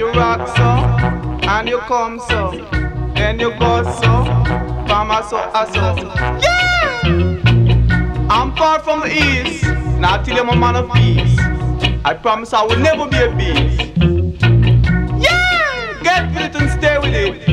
you rock so, and you come so, then you go so, from a so, yeah! I'm far from the east, now till I'm a man of peace. I promise I will never be a beast. Yeah! Get with it and stay with it.